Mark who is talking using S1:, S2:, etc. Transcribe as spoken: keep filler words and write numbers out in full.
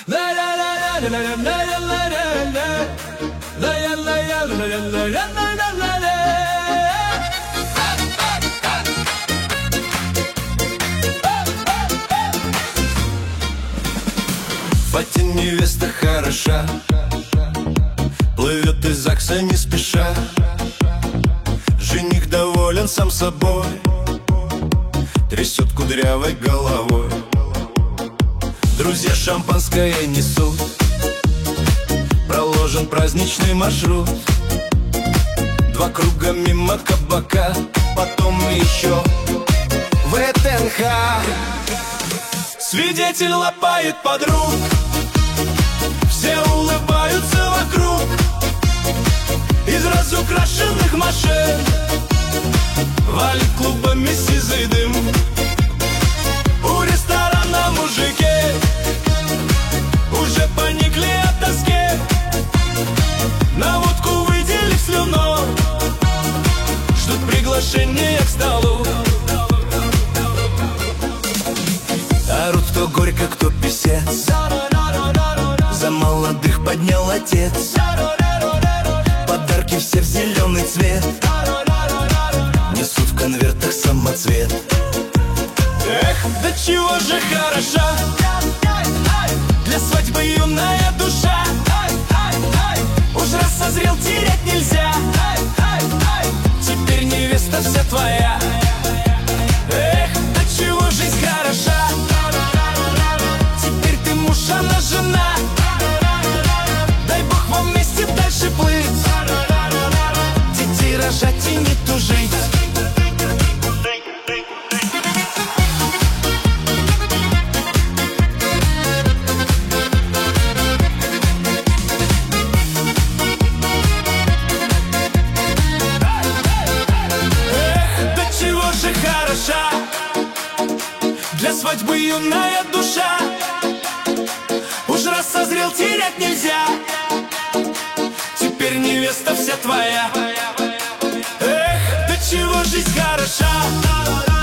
S1: Фате невеста хороша, плывет из ЗАГСа не спеша. Жених доволен сам собой, трясет кудрявой головой. Друзья шампанское несут, проложен праздничный маршрут. Два круга мимо кабака, потом еще в ВТНХ. Свидетель лапает подруг, все улыбаются вокруг. Из разукрашенных машин валит клубами сизый дым. У ресторана мужики уже поникли от тоски, на водку выделив слюну, ждут приглашения к столу. Орут кто горько, кто писец, за молодых поднял отец. Подарки все в зеленый цвет, несут в конвертах самоцвет. Эх, да чего же хороша для свадьбы юная душа. Уж раз созрел, терять нельзя, теперь невеста вся твоя. Эх, да чего жизнь хороша, теперь ты муж, она жена. Дай Бог вам вместе дальше плыть, детей рожать и не тужить. Хороша для свадьбы юная душа. Уж раз созрел, терять нельзя, теперь невеста вся твоя. Эх, да чего жизнь хороша.